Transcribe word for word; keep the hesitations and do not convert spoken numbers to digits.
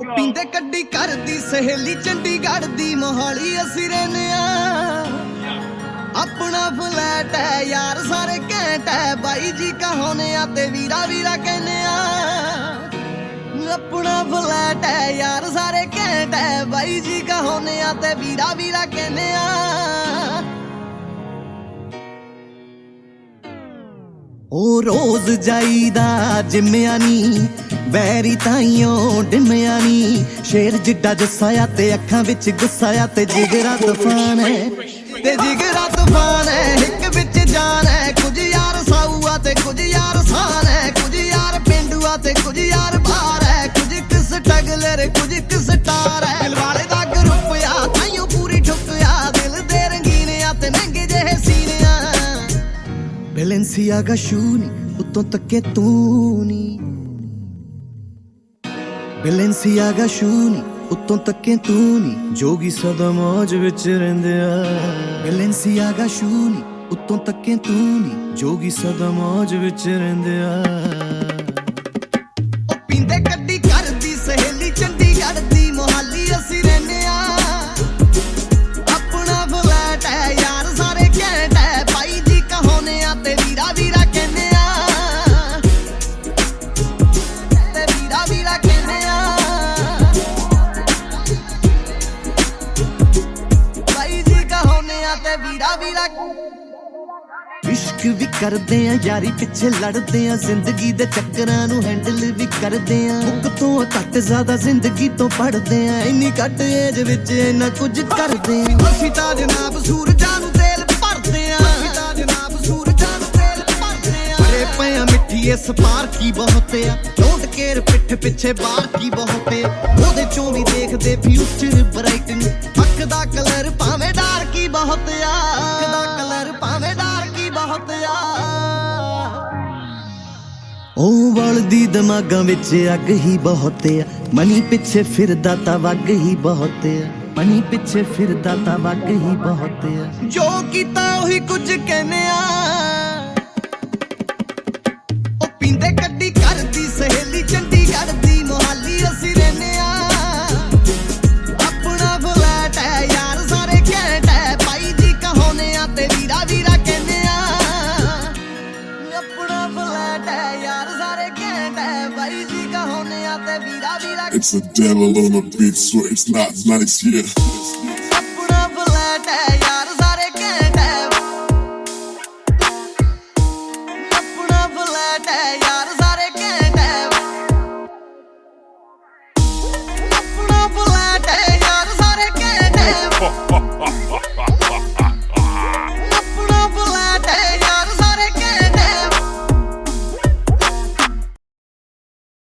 ਪੀਂਦੇ ਕੱਢੀ ਕਰਦੀ ਸਹੇਲੀ ਚੰਡੀਗੜ੍ਹ ਦੀ ਮੋਹਾਲੀ ਅਸੀਂ ਰਹਿੰਦੇ ਆ। ਆਪਣਾ ਫਲੈਟ ਹੈ ਯਾਰ ਸਾਰੇ ਘੈਂਟ ਹੈ ਬਾਈ ਜੀ ਕਹਾਉਨੇ ਆ ਤੇ ਵੀਰਾ ਵੀਰਾ ਕਹਿੰਦੇ ਆ। ਆਪਣਾ ਫਲੈਟ ਹੈ ਯਾਰ ਸਾਰੇ ਘੈਂਟ ਹੈ ਬਾਈ ਜੀ ਕਹਾਉਨੇ ਆ ਤੇ ਵੀਰਾ ਵੀਰਾ ਕਹਿੰਦੇ ਆ। ਉਹ ਰੋਜ਼ ਜਾਈਦਾ ਜਿੰਮਿਆ ਨੀ ਬੈਰੀ ਤਾਈਓ ਡਿੰਮਿਆ ਨੀ। ਸ਼ੇਰ ਜਿੱਡਾ ਜੱਸਾ ਆ ਤੇ ਅੱਖਾਂ ਵਿੱਚ ਗੁੱਸਾ ਆ ਤੇ ਜਿਗਰਾ ਤੂਫਾਨ ਹੈ ਤੇ ਜਿਗਰਾ ਤੂਫਾਨ ਹੈ। ਇੱਕ ਵਿੱਚ ਜਾਨ ਹੈ ਕੁਝ ਯਾਰ ਸਾਊ ਆ ਤੇ ਕੁਝ ਯਾਰ ਸਾਨ ਹੈ। ਕੁਝ ਯਾਰ ਪੇਂਡੂ ਆ ਤੇ ਕੁਝ ਯਾਰ ਬਾਹਰ ਹੈ। ਕੁਝ ਕਿਸ ਟਗਲਰ ਕੁਝ ਕਿਸ ਟਾਰ ਹੈ। ਦਿਲ ਵਾਲੇ ਦਾ ਗਰੁੱਪ ਆ ਤਾਈਓ ਪੂਰੀ ਠੁੱਕ ਆ। ਦਿਲ ਦੇ ਰੰਗੀਨ ਆ ਤੇ ਮਹਿੰਗੇ ਜਿਹੇ ਸੀਨੇ ਆ। ਬੈਲੈਂਸੀਆਗਾ ਸ਼ੂ ਨੀ ਉੱਤੋਂ ਤੱਕੇ ਤੂੰ ਨੀ। ਬੈਲੈਂਸੀਆਗਾ ਸ਼ੂ ਨੀ ਉੱਤੋਂ ਤੱਕੇ ਤੂੰ ਨੀ। ਜੋਗੀ ਸਦਾ ਮੌਜ ਵਿੱਚ ਰਹਿੰਦੇ ਆ। ਬੈਲੈਂਸੀਆਗਾ ਸ਼ੂ ਨੀ ਉੱਤੋਂ ਤੱਕੇ ਤੂੰ ਨੀ। ਜੋਗੀ ਸਦਾ ਮੌਜ ਵਿੱਚ ਰਹਿੰਦੇ ਆ। ਉਹ ਪੀਂਦੇ ਕੱਢੀ ਕਰਦੀ ਸਹੇਲੀ ਚੰਡੀਗੜ੍ਹ ਦੀ ਮੋਹਾਲੀ ਅਸੀਂ ਰਹਿੰਦੇ ਆ। ਆਪਣਾ ਫਲੈਟ ਹੈ ਯਾਰ ਸਾਰੇ ਘੈਂਟ ਹੈ ਬਾਈ ਜੀ ਕਹਾਉਨੇ ਆ ਤੇ ਵੀਰਾ ਵੀਰਾ ਕਹਿੰਦੇ ਆ। ਤੇ ਵੀਰਾ ਵੀਰਾ ਕਹਿੰਦੇ ਆ। ਬਾਈ ਜੀ ਕਹਾਉਨੇ ਆ ਤੇ ਵੀਰਾ ਵੀਰਾ। ਇਸ਼ਕ ਵੀ ਕਰਦੇ ਆ ਯਾਰੀ ਪਿੱਛੇ ਲੜਦੇ ਆ। ਜ਼ਿੰਦਗੀ ਦੇ ਚੱਕਰਾਂ ਨੂੰ ਹੈਂਡਲ ਵੀ ਕਰਦੇ ਆ। ਮੁੱਕ ਤੋਂ ਘੱਟ ਜ਼ਿਆਦਾ ਜ਼ਿੰਦਗੀ ਤੋਂ ਪੜਦੇ ਆ। ਇੰਨੀ ਘੱਟ ਏਜ ਵਿੱਚ ਇੰਨਾ ਕੁਝ ਕਰਦੇ ਆ। ਅਸੀਂ ਤਾਂ ਜਨਾਬ ਸੂਰਜਾਂ ਨੂੰ ਤੇਲ ਭਰਦੇ ਆ। ਅਸੀਂ ਤਾਂ ਜਨਾਬ ਸੂਰਜਾਂ ਨੂੰ ਤੇਲ ਭਰਦੇ ਆ। ਅਰੇ ਪਿਆ ਮਿੱਠੀ ਇਸ ਪਾਰਕੀ ਬਹੁਤ ਆ। ਡੋਂਟ ਕੇਅਰ ਪਿੱਠ ਪਿੱਛੇ ਬਾਹਰ ਕੀ ਬਹੁਤ ਆ। ਉਹਦੇ ਚੋਂ ਵੀ ਦੇਖਦੇ ਫਿਊਚਰ ਬ੍ਰਾਈਟ ਨੂੰ। ਅੱਖ ਦਾ ਕਲਰ ਭਾਵੇਂ ਡਾਰਕ ਹੀ ਬਹੁਤ ਆ। ਅੱਖ ਦਾ ਕਲਰ ਭਾਵੇਂ ਡਾਰਕ ਹੀ ਬਹੁਤ ਆ। ਉਹ ਵਲਦੀ ਦਿਮਾਗਾਂ ਵਿੱਚ ਅੱਗ ਹੀ ਬਹੁਤ ਆ। ਮਨੀ ਪਿੱਛੇ ਫਿਰਦਾ ਤਾਂ ਵੱਗ ਹੀ ਬਹੁਤ ਆ। ਮਨੀ ਪਿੱਛੇ ਫਿਰਦਾ ਤਾਂ ਵੱਗ ਹੀ ਬਹੁਤ ਆ। ਜੋ ਕੀਤਾ ਉਹੀ ਕੁਝ ਕਹਿੰਦੇ ਆ। ਉਹ ਪੀਂਦੇ ਕੱਢੀ ਕਰਦੀ ਸਹੇਲੀ ਚੰਡੀਗੜ੍ਹ ਦੀ ਮੋਹਾਲੀ ਅਸੀਂ ਰਹਿੰਦੇ ਆ। ਆਪਣਾ ਫਲੈਟ ਹੈ ਯਾਰ ਸਾਰੇ ਘੈਂਟ ਹੈ ਬਾਈ ਜੀ ਕਹਾਉਨੇ ਆ ਤੇ ਵੀਰਾ ਵੀਰਾ ਕਹਿੰਦੇ ਆ। ਆਪਣਾ ਫਲੈਟ ਹੈ ਯਾਰ ਸਾਰੇ ਘੈਂਟ ਹੈ ਬਾਈ ਜੀ ਕਹਾਉਨੇ ਆ ਤੇ ਵੀਰਾ ਵੀਰਾ। It's the devil on the beat, so it's not nice, yeah. ਆਪਣਾ ਫਲੈਟ ਹੈ ਯਾਰ ਸਾਰੇ ਘੈਂਟ ਹੈ। ਆਪਣਾ ਫਲੈਟ ਹੈ ਯਾਰ ਸਾਰੇ ਘੈਂਟ ਹੈ। ਆਪਣਾ ਫਲੈਟ ਹੈ ਯਾਰ ਸਾਰੇ ਘੈਂਟ ਹੈ।